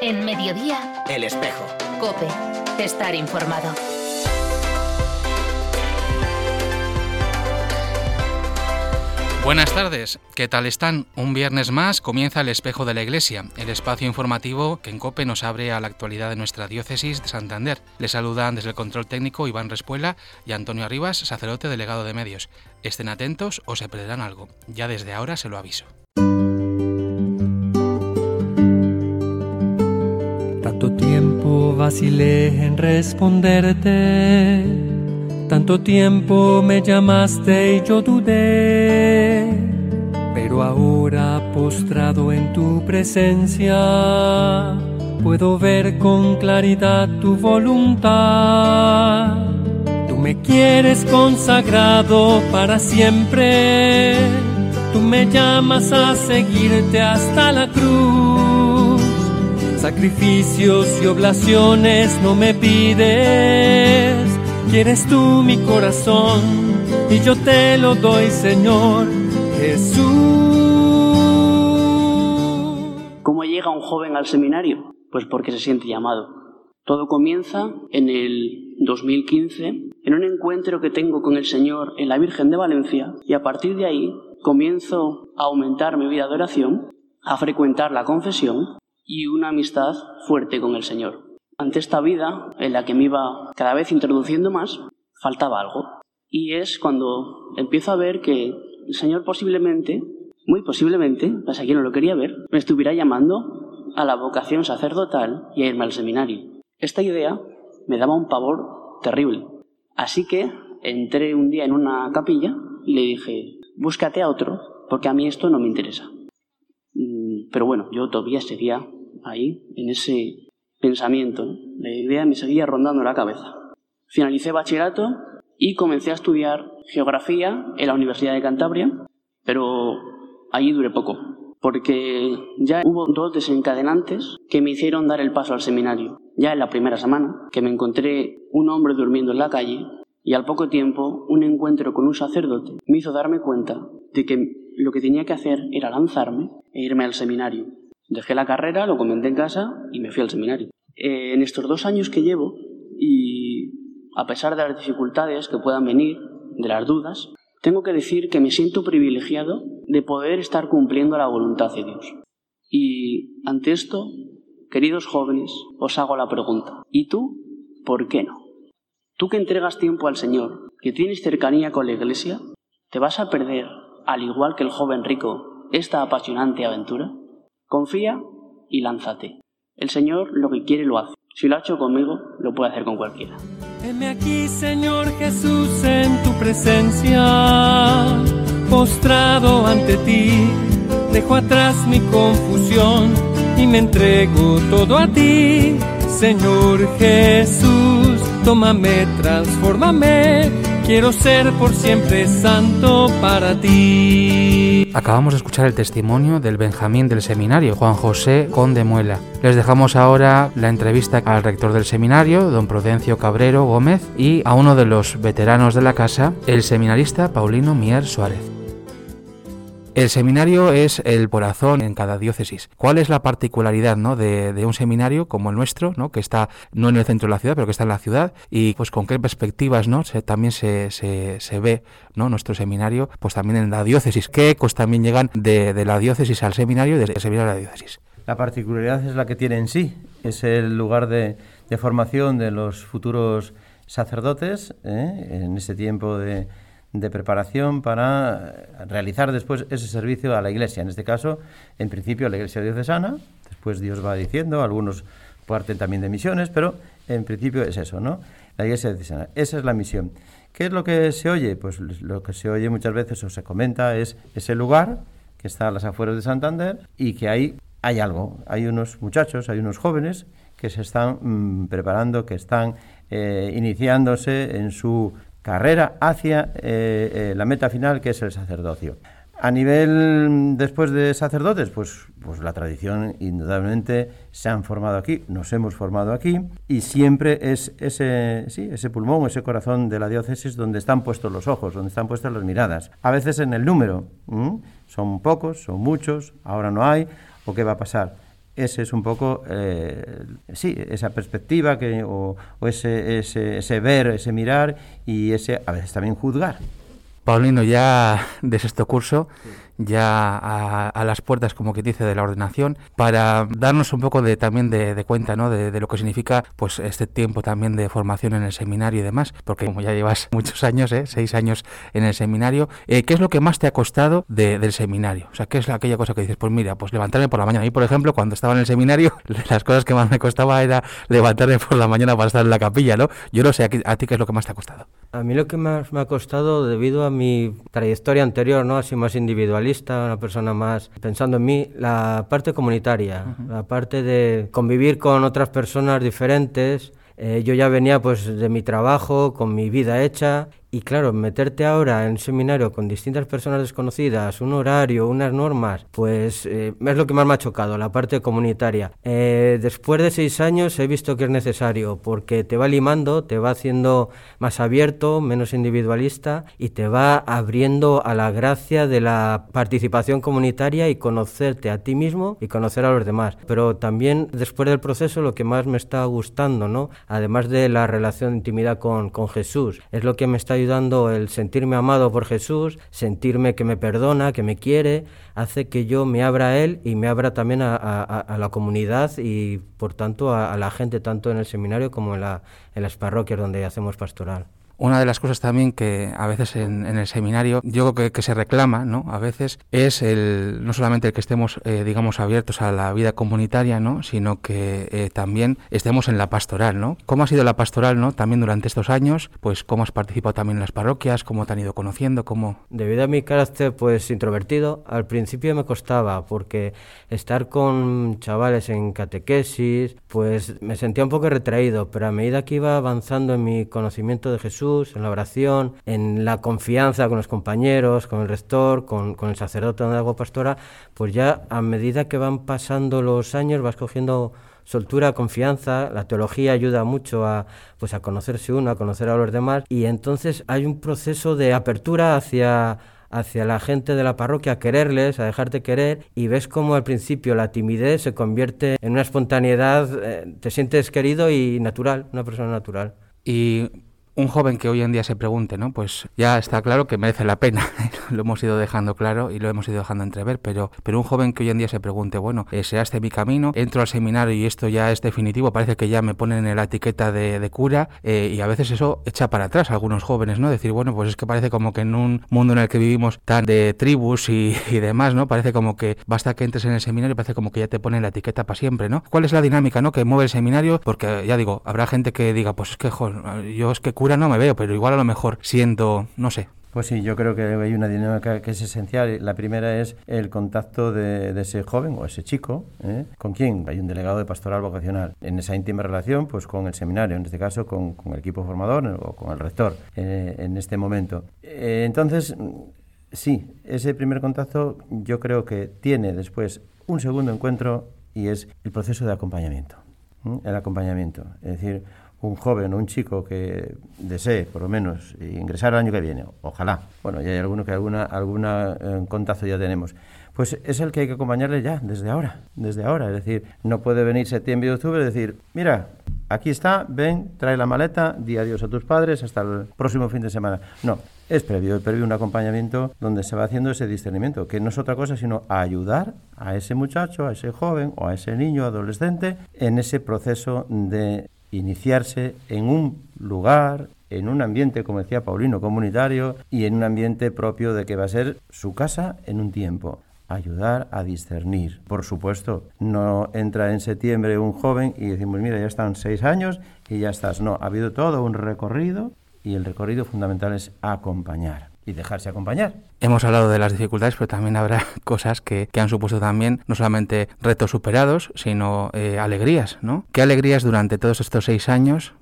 En Mediodía, El Espejo. COPE. Estar informado. Buenas tardes, ¿qué tal están? Un viernes más comienza El Espejo de la Iglesia, el espacio informativo que en COPE nos abre a la actualidad de nuestra diócesis de Santander. Les saludan desde el control técnico Iván Respuela y Antonio Arribas, sacerdote delegado de medios. Estén atentos o se perderán algo, ya desde ahora se lo aviso. Tanto tiempo vacilé en responderte, tanto tiempo me llamaste y yo dudé, pero ahora postrado en tu presencia, puedo ver con claridad tu voluntad. Tú me quieres consagrado para siempre, tú me llamas a seguirte hasta la cruz. Sacrificios y oblaciones no me pides, quieres tú mi corazón y yo te lo doy, Señor Jesús. ¿Cómo llega un joven al seminario? Pues porque se siente llamado. Todo comienza en el 2015, en un encuentro que tengo con el Señor en la Virgen de Valencia, y a partir de ahí comienzo a aumentar mi vida de oración, a frecuentar la confesión y una amistad fuerte con el Señor. Ante esta vida, en la que me iba cada vez introduciendo más, faltaba algo. Y es cuando empiezo a ver que el Señor posiblemente, muy posiblemente, pues aquí no lo quería ver, me estuviera llamando a la vocación sacerdotal y a irme al seminario. Esta idea me daba un pavor terrible. Así que entré un día en una capilla y le dije, búscate a otro, porque a mí esto no me interesa. Pero bueno, yo todavía seguía ahí, en ese pensamiento, ¿no? La idea me seguía rondando la cabeza. Finalicé bachillerato y comencé a estudiar geografía en la Universidad de Cantabria, pero allí duré poco, porque ya hubo dos desencadenantes que me hicieron dar el paso al seminario. Ya en la primera semana, que me encontré un hombre durmiendo en la calle, y al poco tiempo un encuentro con un sacerdote me hizo darme cuenta de que lo que tenía que hacer era lanzarme e irme al seminario. Dejé la carrera, lo comenté en casa y me fui al seminario. En estos 2 años que llevo, y a pesar de las dificultades que puedan venir, de las dudas, tengo que decir que me siento privilegiado de poder estar cumpliendo la voluntad de Dios. Y ante esto, queridos jóvenes, os hago la pregunta, ¿y tú por qué no? Tú que entregas tiempo al Señor, que tienes cercanía con la Iglesia, ¿te vas a perder, al igual que el joven rico, esta apasionante aventura? Confía y lánzate. El Señor lo que quiere lo hace. Si lo ha hecho conmigo, lo puede hacer con cualquiera. Heme aquí, Señor Jesús, en tu presencia, postrado ante ti, dejo atrás mi confusión y me entrego todo a ti. Señor Jesús, tómame, transfórmame, quiero ser por siempre santo para ti. Acabamos de escuchar el testimonio del Benjamín del seminario, Juan José Conde Muela. Les dejamos ahora la entrevista al rector del seminario, don Prudencio Cabrero Gómez, y a uno de los veteranos de la casa, el seminarista Paulino Mier Suárez. El seminario es el corazón en cada diócesis. ¿Cuál es la particularidad, ¿no?, de un seminario como el nuestro, ¿no?, que está no en el centro de la ciudad, pero que está en la ciudad? Y pues con qué perspectivas, ¿no?, también se ve, ¿no?, nuestro seminario, pues también en la diócesis. ¿Qué ecos también llegan de la diócesis al seminario y del seminario a la diócesis? La particularidad es la que tiene en sí. Es el lugar de formación de los futuros sacerdotes, en ese tiempo de preparación para realizar después ese servicio a la Iglesia. En este caso, en principio, a la Iglesia diocesana. Después Dios va diciendo, algunos parten también de misiones, pero en principio es eso, ¿no? La Iglesia diocesana. Esa es la misión. ¿Qué es lo que se oye? Pues lo que se oye muchas veces o se comenta es ese lugar que está a las afueras de Santander y que hay algo. Hay unos muchachos, hay unos jóvenes que se están preparando, que están iniciándose en su carrera hacia la meta final, que es el sacerdocio. A nivel después de sacerdotes, pues la tradición indudablemente se han formado aquí, nos hemos formado aquí, y siempre es ese pulmón, ese corazón de la diócesis donde están puestos los ojos, donde están puestas las miradas. A veces en el número, son pocos, son muchos, ahora no hay, o qué va a pasar. Ese es un poco, esa perspectiva o ese ver, ese mirar y ese a veces también juzgar. Paulino, ya de sexto curso, ya a las puertas, como que dice, de la ordenación, para darnos un poco también de cuenta, ¿no?, de lo que significa pues este tiempo también de formación en el seminario y demás, porque como ya llevas muchos años, 6 años en el seminario, ¿qué es lo que más te ha costado del seminario? O sea, ¿qué es aquella cosa que dices? Pues mira, pues levantarme por la mañana. A mí, por ejemplo, cuando estaba en el seminario, las cosas que más me costaba era levantarme por la mañana para estar en la capilla, ¿no? Yo no sé, ¿a ti qué es lo que más te ha costado? A mí lo que más me ha costado, debido a mi trayectoria anterior, ¿no?, así más individualista, una persona más pensando en mí, la parte comunitaria, la parte de convivir con otras personas diferentes. Yo ya venía pues de mi trabajo, con mi vida hecha, y claro, meterte ahora en un seminario con distintas personas desconocidas, un horario, unas normas, pues es lo que más me ha chocado, la parte comunitaria. Después de 6 años he visto que es necesario, porque te va limando, te va haciendo más abierto, menos individualista, y te va abriendo a la gracia de la participación comunitaria y conocerte a ti mismo y conocer a los demás. Pero también después del proceso lo que más me está gustando, ¿no?, además de la relación de intimidad con Jesús, es lo que me está ayudando el sentirme amado por Jesús, sentirme que me perdona, que me quiere, hace que yo me abra a Él y me abra también a la comunidad y por tanto a la gente, tanto en el seminario como en las parroquias donde hacemos pastoral. Una de las cosas también que a veces en el seminario yo creo que se reclama, ¿no?, a veces es no solamente el que estemos digamos abiertos a la vida comunitaria, ¿no?, sino que también estemos en la pastoral, ¿no? ¿Cómo ha sido la pastoral, ¿no?, también durante estos años? Pues ¿cómo has participado también en las parroquias? ¿Cómo te han ido conociendo? ¿Cómo? Debido a mi carácter pues introvertido, al principio me costaba, porque estar con chavales en catequesis pues me sentía un poco retraído, pero a medida que iba avanzando en mi conocimiento de Jesús, en la oración, en la confianza con los compañeros, con el rector, con el sacerdote donde hago pastora, pues ya a medida que van pasando los años vas cogiendo soltura, confianza. La teología ayuda mucho a conocerse uno, a conocer a los demás, y entonces hay un proceso de apertura hacia la gente de la parroquia, a quererles, a dejarte querer, y ves como al principio la timidez se convierte en una espontaneidad, te sientes querido y natural, una persona natural. Y un joven que hoy en día se pregunte, ¿no?, pues ya está claro que merece la pena, lo hemos ido dejando claro y lo hemos ido dejando entrever, pero un joven que hoy en día se pregunte, bueno, ¿será este mi camino? Entro al seminario y esto ya es definitivo, parece que ya me ponen en la etiqueta de cura, y a veces eso echa para atrás a algunos jóvenes, ¿no? Decir, bueno, pues es que parece como que en un mundo en el que vivimos tan de tribus y demás, ¿no?, parece como que basta que entres en el seminario y parece como que ya te ponen la etiqueta para siempre, ¿no? ¿Cuál es la dinámica, ¿no?, que mueve el seminario? Porque ya digo, habrá gente que diga, pues es que yo es que cura no me veo, pero igual a lo mejor siento, no sé. Pues sí, yo creo que hay una dinámica que es esencial. La primera es el contacto de ese joven o ese chico, ¿con quién? Hay un delegado de pastoral vocacional. En esa íntima relación, pues con el seminario, en este caso con el equipo formador o con el rector, en este momento. Entonces, sí, ese primer contacto yo creo que tiene después un segundo encuentro y es el proceso de acompañamiento. El acompañamiento, es decir, un joven o un chico que desee, por lo menos, ingresar el año que viene, ojalá, bueno, ya hay alguno que alguna contacto ya tenemos, pues es el que hay que acompañarle ya, desde ahora, es decir, no puede venir septiembre y octubre y decir, mira, aquí está, ven, trae la maleta, di adiós a tus padres, hasta el próximo fin de semana. No, es previo un acompañamiento donde se va haciendo ese discernimiento, que no es otra cosa sino ayudar a ese muchacho, a ese joven o a ese niño, adolescente, en ese proceso de iniciarse en un lugar, en un ambiente, como decía Paulino, comunitario, y en un ambiente propio de que va a ser su casa en un tiempo. Ayudar a discernir. Por supuesto, no entra en septiembre un joven y decimos, mira, ya están 6 años y ya estás. No, ha habido todo un recorrido y el recorrido fundamental es acompañar y dejarse acompañar. Hemos hablado de las dificultades, pero también habrá cosas que han supuesto también no solamente retos superados, sino alegrías, ¿no? ¿Qué alegrías durante todos estos 6 años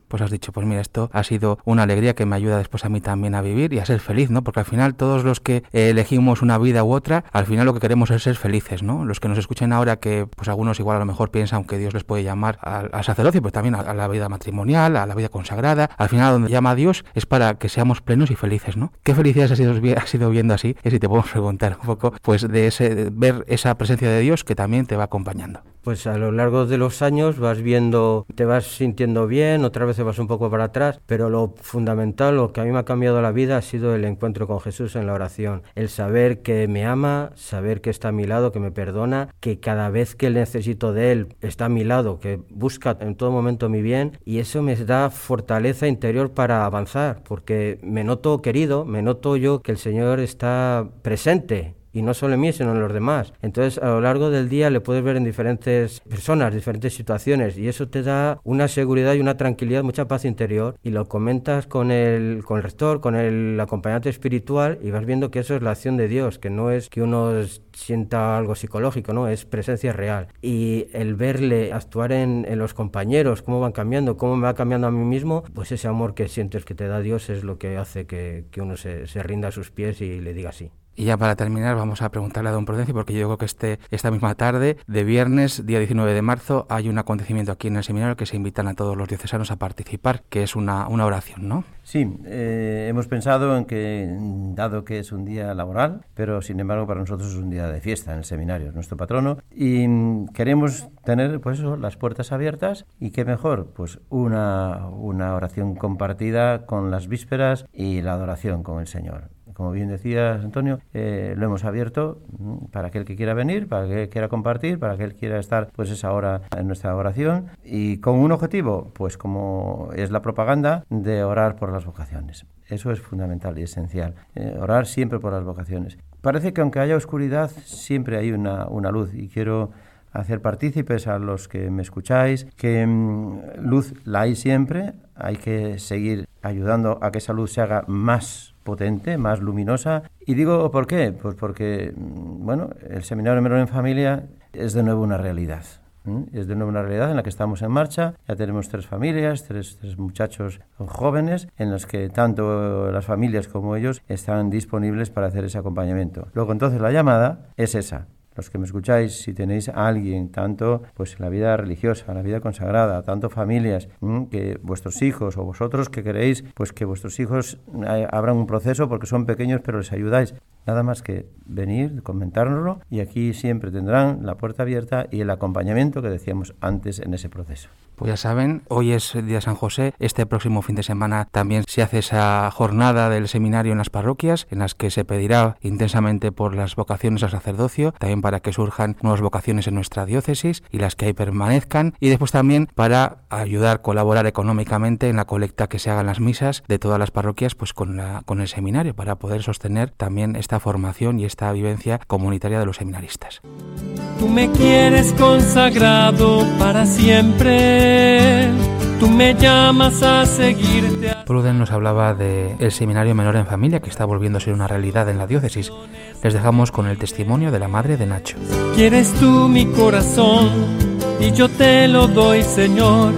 pues has dicho, pues mira, esto ha sido una alegría que me ayuda después a mí también a vivir y a ser feliz, ¿no? Porque al final todos los que elegimos una vida u otra, al final lo que queremos es ser felices, ¿no? Los que nos escuchen ahora, que pues algunos igual a lo mejor piensan que Dios les puede llamar al sacerdocio, pero también a la vida matrimonial, a la vida consagrada, al final donde llama a Dios es para que seamos plenos y felices, ¿no? ¿Qué felicidad has ido viendo así? Es si te podemos preguntar un poco, pues de ver esa presencia de Dios que también te va acompañando. Pues a lo largo de los años vas viendo, te vas sintiendo bien, otra vez te vas un poco para atrás, pero lo fundamental, lo que a mí me ha cambiado la vida ha sido el encuentro con Jesús en la oración, el saber que me ama, saber que está a mi lado, que me perdona, que cada vez que necesito de Él está a mi lado, que busca en todo momento mi bien, y eso me da fortaleza interior para avanzar, porque me noto querido, me noto yo que el Señor está presente, y no solo en mí, sino en los demás. Entonces, a lo largo del día le puedes ver en diferentes personas, diferentes situaciones, y eso te da una seguridad y una tranquilidad, mucha paz interior, y lo comentas con el rector, con el acompañante espiritual, y vas viendo que eso es la acción de Dios, que no es que uno sienta algo psicológico, no, es presencia real. Y el verle actuar en los compañeros, cómo van cambiando, cómo me va cambiando a mí mismo, pues ese amor que sientes que te da Dios es lo que hace que uno se rinda a sus pies y le diga sí. Y ya para terminar vamos a preguntarle a don Prudencio, porque yo creo que esta misma tarde de viernes, día 19 de marzo, hay un acontecimiento aquí en el seminario que se invitan a todos los diocesanos a participar, que es una oración, ¿no? Sí, hemos pensado en que, dado que es un día laboral, pero sin embargo para nosotros es un día de fiesta en el seminario, es nuestro patrono, y queremos tener pues eso, las puertas abiertas, y qué mejor, pues una oración compartida con las vísperas y la adoración con el Señor. Como bien decías, Antonio, lo hemos abierto para aquel que quiera venir, para aquel que quiera compartir, para aquel que quiera estar pues esa hora en nuestra oración, y con un objetivo, pues como es la propaganda, de orar por las vocaciones. Eso es fundamental y esencial, orar siempre por las vocaciones. Parece que aunque haya oscuridad, siempre hay una luz, y quiero hacer partícipes a los que me escucháis que luz la hay siempre, hay que seguir ayudando a que esa luz se haga más potente, más luminosa. Y digo, ¿por qué? Pues porque, bueno, el Seminario Menor en Familia es de nuevo una realidad. Es de nuevo una realidad en la que estamos en marcha. Ya tenemos 3 familias, tres muchachos jóvenes, en los que tanto las familias como ellos están disponibles para hacer ese acompañamiento. Luego, entonces, la llamada es esa. Los que me escucháis, si tenéis a alguien, tanto pues en la vida religiosa, en la vida consagrada, tanto familias, que vuestros hijos o vosotros que queréis, pues que vuestros hijos abran un proceso porque son pequeños, pero les ayudáis. Nada más que venir, comentárnoslo, y aquí siempre tendrán la puerta abierta y el acompañamiento que decíamos antes en ese proceso. Pues ya saben, hoy es el día de San José, este próximo fin de semana también se hace esa jornada del seminario en las parroquias, en las que se pedirá intensamente por las vocaciones al sacerdocio, también para que surjan nuevas vocaciones en nuestra diócesis y las que ahí permanezcan, y después también para ayudar, colaborar económicamente en la colecta que se haga en las misas de todas las parroquias, pues con el seminario, para poder sostener también esta formación y esta vivencia comunitaria de los seminaristas. Tú me quieres consagrado para siempre, tú me llamas a seguirte. Pruden nos hablaba del Seminario Menor en Familia, que está volviendo a ser una realidad en la diócesis. Les dejamos con el testimonio de la madre de Nacho. Quieres tú mi corazón y yo te lo doy, Señor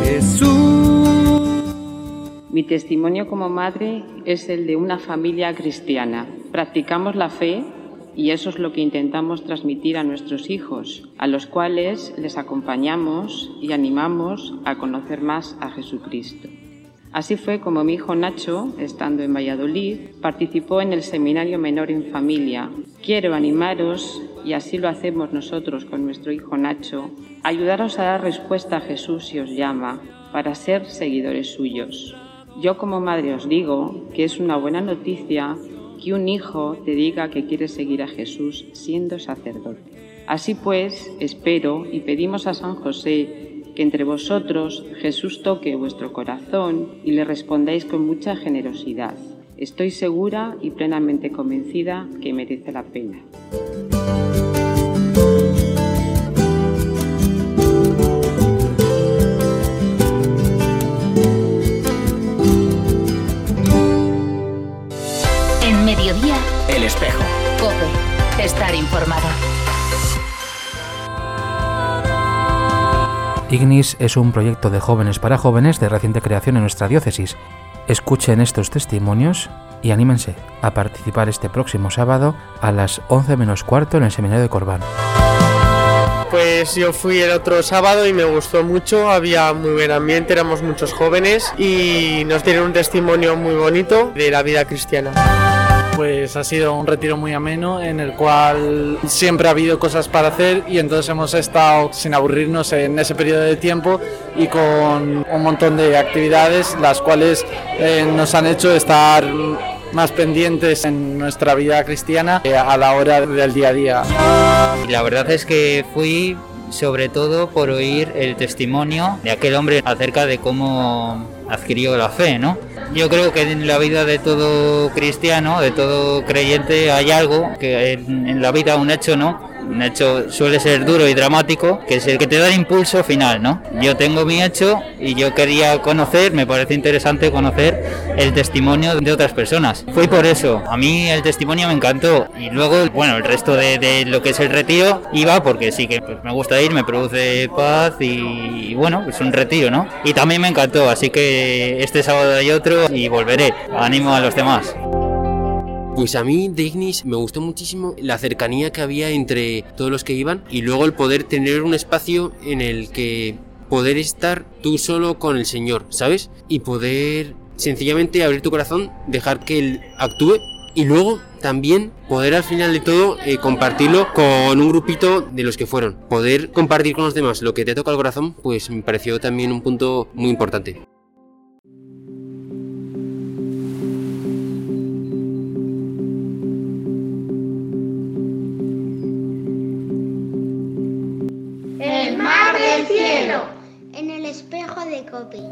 Jesús. Mi testimonio como madre es el de una familia cristiana. Practicamos la fe y eso es lo que intentamos transmitir a nuestros hijos, a los cuales les acompañamos y animamos a conocer más a Jesucristo. Así fue como mi hijo Nacho, estando en Valladolid, participó en el Seminario Menor en Familia. Quiero animaros, y así lo hacemos nosotros con nuestro hijo Nacho, ayudaros a dar respuesta a Jesús si os llama, para ser seguidores suyos. Yo como madre os digo que es una buena noticia que un hijo te diga que quiere seguir a Jesús siendo sacerdote. Así pues, espero y pedimos a San José que entre vosotros Jesús toque vuestro corazón y le respondáis con mucha generosidad. Estoy segura y plenamente convencida que merece la pena. En Mediodía, El Espejo. COPE. Estar informado. Ignis es un proyecto de jóvenes para jóvenes de reciente creación en nuestra diócesis. Escuchen estos testimonios y anímense a participar este próximo sábado a las 11 menos cuarto en el Seminario de Corbán. Pues yo fui el otro sábado y me gustó mucho, había muy buen ambiente, éramos muchos jóvenes y nos dieron un testimonio muy bonito de la vida cristiana. Pues ha sido un retiro muy ameno en el cual siempre ha habido cosas para hacer y entonces hemos estado sin aburrirnos en ese periodo de tiempo y con un montón de actividades las cuales nos han hecho estar más pendientes en nuestra vida cristiana a la hora del día a día. Y la verdad es que fui sobre todo por oír el testimonio de aquel hombre acerca de cómo adquirió la fe, ¿no? Yo creo que en la vida de todo cristiano, de todo creyente, hay algo que en la vida, un hecho, ¿no? Un hecho suele ser duro y dramático, que es el que te da el impulso final, ¿no? Yo tengo mi hecho y yo quería conocer, me parece interesante conocer el testimonio de otras personas. Fui por eso, a mí el testimonio me encantó y luego, bueno, el resto de lo que es el retiro iba porque sí que pues, me gusta ir, me produce paz y bueno, es un retiro, ¿no? Y también me encantó, así que este sábado hay otro y volveré. Animo a los demás. Pues a mí de Ignis me gustó muchísimo la cercanía que había entre todos los que iban y luego el poder tener un espacio en el que poder estar tú solo con el Señor, ¿sabes? Y poder sencillamente abrir tu corazón, dejar que Él actúe y luego también poder al final de todo compartirlo con un grupito de los que fueron. Poder compartir con los demás lo que te toca el corazón, pues me pareció también un punto muy importante. El mar del cielo. En el espejo de Copi.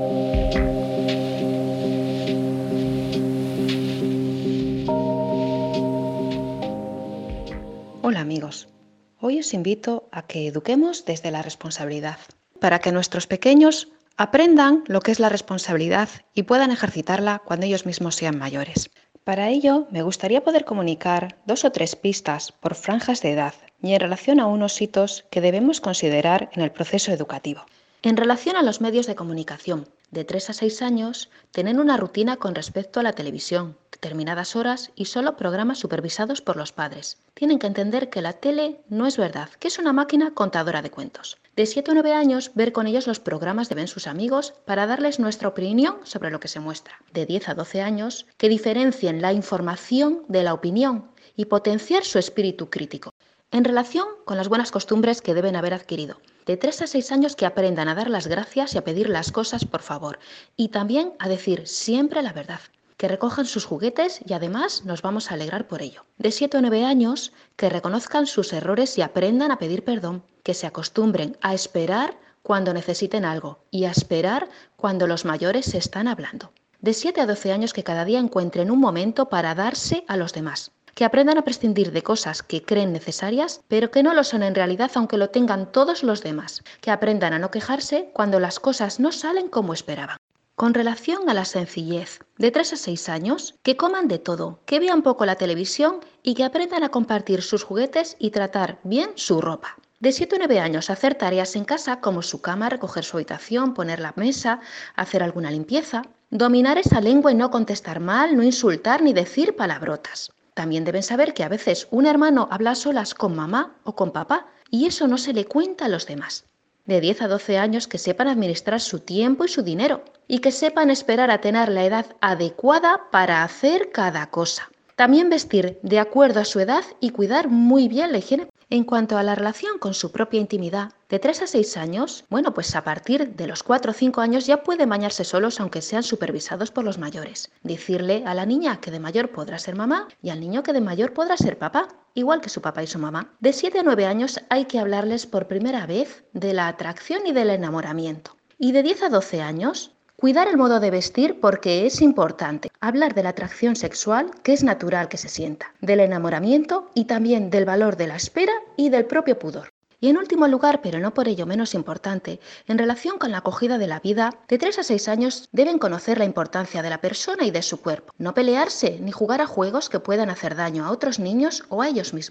Hola amigos, hoy os invito a que eduquemos desde la responsabilidad, para que nuestros pequeños aprendan lo que es la responsabilidad y puedan ejercitarla cuando ellos mismos sean mayores. Para ello, me gustaría poder comunicar 2 o 3 pistas por franjas de edad y en relación a unos hitos que debemos considerar en el proceso educativo. En relación a los medios de comunicación, de 3 a 6 años, tienen una rutina con respecto a la televisión, determinadas horas y solo programas supervisados por los padres. Tienen que entender que la tele no es verdad, que es una máquina contadora de cuentos. De 7 o 9 años, ver con ellos los programas que ven sus amigos para darles nuestra opinión sobre lo que se muestra. De 10 a 12 años, que diferencien la información de la opinión y potenciar su espíritu crítico. En relación con las buenas costumbres que deben haber adquirido. De 3 a 6 años que aprendan a dar las gracias y a pedir las cosas por favor. Y también a decir siempre la verdad. Que recojan sus juguetes y además nos vamos a alegrar por ello. De 7 o 9 años que reconozcan sus errores y aprendan a pedir perdón. Que se acostumbren a esperar cuando necesiten algo y a esperar cuando los mayores se están hablando. De 7 a 12 años que cada día encuentren un momento para darse a los demás. Que aprendan a prescindir de cosas que creen necesarias, pero que no lo son en realidad aunque lo tengan todos los demás. Que aprendan a no quejarse cuando las cosas no salen como esperaban. Con relación a la sencillez, de 3 a 6 años, que coman de todo, que vean poco la televisión y que aprendan a compartir sus juguetes y tratar bien su ropa. De 7 a 9 años, hacer tareas en casa como su cama, recoger su habitación, poner la mesa, hacer alguna limpieza. Dominar esa lengua y no contestar mal, no insultar ni decir palabrotas. También deben saber que a veces un hermano habla a solas con mamá o con papá y eso no se le cuenta a los demás. De 10 a 12 años que sepan administrar su tiempo y su dinero y que sepan esperar a tener la edad adecuada para hacer cada cosa. También vestir de acuerdo a su edad y cuidar muy bien la higiene. En cuanto a la relación con su propia intimidad, de 3 a 6 años, bueno, pues a partir de los 4 o 5 años ya pueden bañarse solos aunque sean supervisados por los mayores. Decirle a la niña que de mayor podrá ser mamá y al niño que de mayor podrá ser papá, igual que su papá y su mamá. De 7 a 9 años hay que hablarles por primera vez de la atracción y del enamoramiento. Y de 10 a 12 años, cuidar el modo de vestir porque es importante. Hablar de la atracción sexual, que es natural que se sienta, del enamoramiento y también del valor de la espera y del propio pudor. Y en último lugar, pero no por ello menos importante, en relación con la acogida de la vida, de 3 a 6 años deben conocer la importancia de la persona y de su cuerpo. No pelearse ni jugar a juegos que puedan hacer daño a otros niños o a ellos mismos.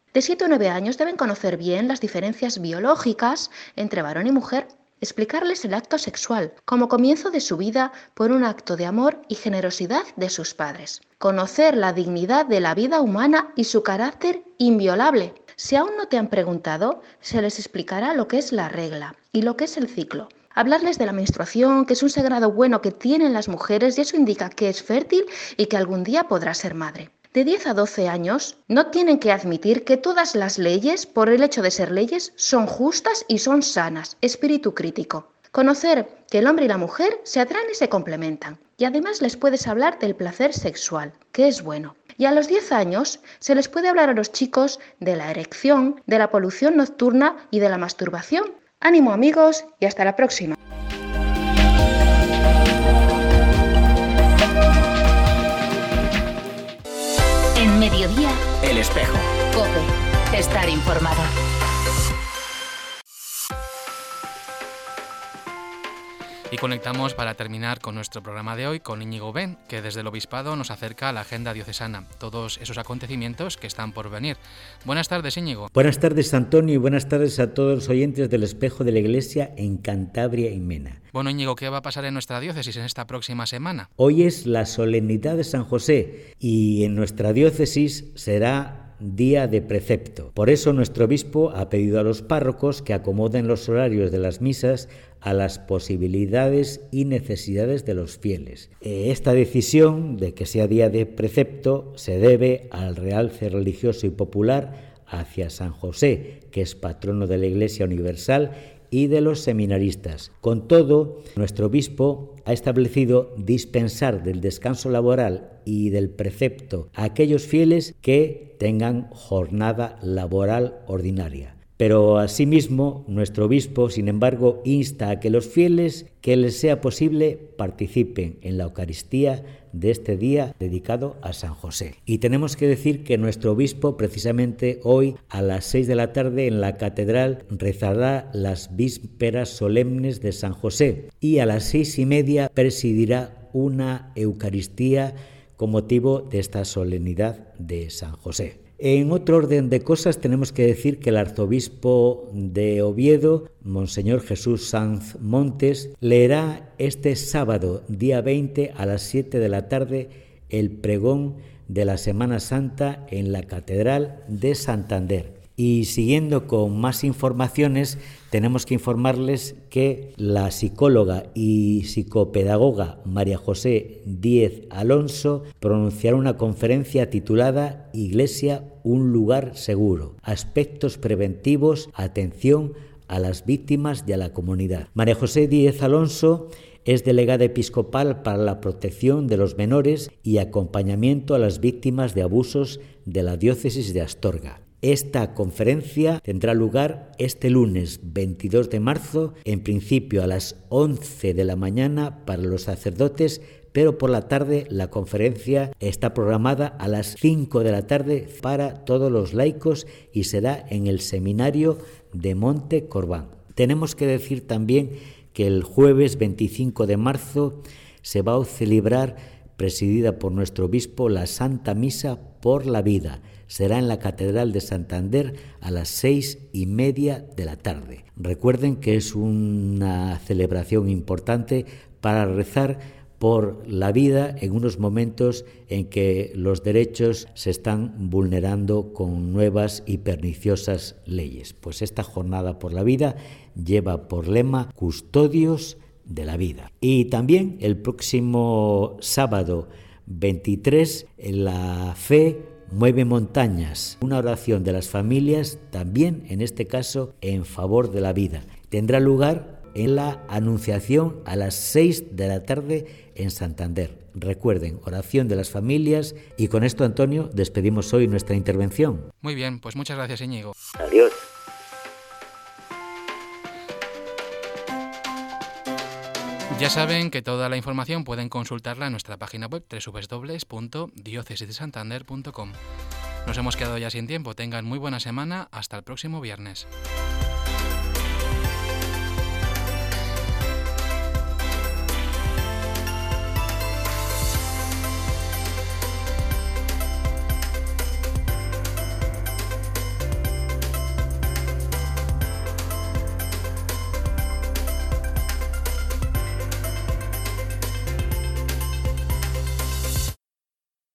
De 7 o 9 años deben conocer bien las diferencias biológicas entre varón y mujer, explicarles el acto sexual como comienzo de su vida por un acto de amor y generosidad de sus padres. Conocer la dignidad de la vida humana y su carácter inviolable. Si aún no te han preguntado, se les explicará lo que es la regla y lo que es el ciclo. Hablarles de la menstruación, que es un sagrado bueno que tienen las mujeres y eso indica que es fértil y que algún día podrá ser madre. De 10 a 12 años no tienen que admitir que todas las leyes, por el hecho de ser leyes, son justas y son sanas. Espíritu crítico. Conocer que el hombre y la mujer se atraen y se complementan. Y además les puedes hablar del placer sexual, que es bueno. Y a los 10 años se les puede hablar a los chicos de la erección, de la polución nocturna y de la masturbación. Ánimo amigos y hasta la próxima. En Mediodía, El Espejo. COPE. Estar informado. Y conectamos para terminar con nuestro programa de hoy con Íñigo Ben, que desde el Obispado nos acerca a la agenda diocesana, todos esos acontecimientos que están por venir. Buenas tardes, Íñigo. Buenas tardes, Antonio, y buenas tardes a todos los oyentes del Espejo de la Iglesia en Cantabria y Mena. Bueno, Íñigo, ¿qué va a pasar en nuestra diócesis en esta próxima semana? Hoy es la solemnidad de San José y en nuestra diócesis será día de precepto. Por eso nuestro obispo ha pedido a los párrocos que acomoden los horarios de las misas a las posibilidades y necesidades de los fieles. Esta decisión de que sea día de precepto se debe al realce religioso y popular hacia San José, que es patrono de la Iglesia Universal y de los seminaristas. Con todo, nuestro obispo ha establecido dispensar del descanso laboral y del precepto a aquellos fieles que tengan jornada laboral ordinaria. Pero asimismo, nuestro obispo, sin embargo, insta a que los fieles, que les sea posible, participen en la Eucaristía de este día dedicado a San José. Y tenemos que decir que nuestro obispo, precisamente hoy, a las 6 de la tarde, en la catedral, rezará las vísperas solemnes de San José y a las 6:30 presidirá una Eucaristía con motivo de esta solemnidad de San José. En otro orden de cosas tenemos que decir que el arzobispo de Oviedo, Monseñor Jesús Sanz Montes, leerá este sábado, día 20, a las 7 de la tarde, el pregón de la Semana Santa en la Catedral de Santander. Y siguiendo con más informaciones, tenemos que informarles que la psicóloga y psicopedagoga María José Díez Alonso pronunciará una conferencia titulada Iglesia, un lugar seguro, aspectos preventivos, atención a las víctimas y a la comunidad. María José Díez Alonso es delegada episcopal para la protección de los menores y acompañamiento a las víctimas de abusos de la diócesis de Astorga. Esta conferencia tendrá lugar este lunes 22 de marzo, en principio a las 11 de la mañana para los sacerdotes, pero por la tarde la conferencia está programada a las 5 de la tarde para todos los laicos y será en el seminario de Monte Corbán. Tenemos que decir también que el jueves 25 de marzo se va a celebrar, presidida por nuestro obispo, la Santa Misa por la Vida. Será en la Catedral de Santander a las 6:30 de la tarde. Recuerden que es una celebración importante para rezar por la vida en unos momentos en que los derechos se están vulnerando con nuevas y perniciosas leyes. Pues esta jornada por la vida lleva por lema Custodios de la Vida. Y también el próximo sábado 23, la fe mueve montañas, una oración de las familias, también en este caso en favor de la vida. Tendrá lugar en la Anunciación a las 6 de la tarde en Santander. Recuerden, oración de las familias. Y con esto, Antonio, despedimos hoy nuestra intervención. Muy bien, pues muchas gracias, Íñigo. Adiós. Ya saben que toda la información pueden consultarla en nuestra página web www.diocesisdesantander.com. Nos hemos quedado ya sin tiempo. Tengan muy buena semana. Hasta el próximo viernes.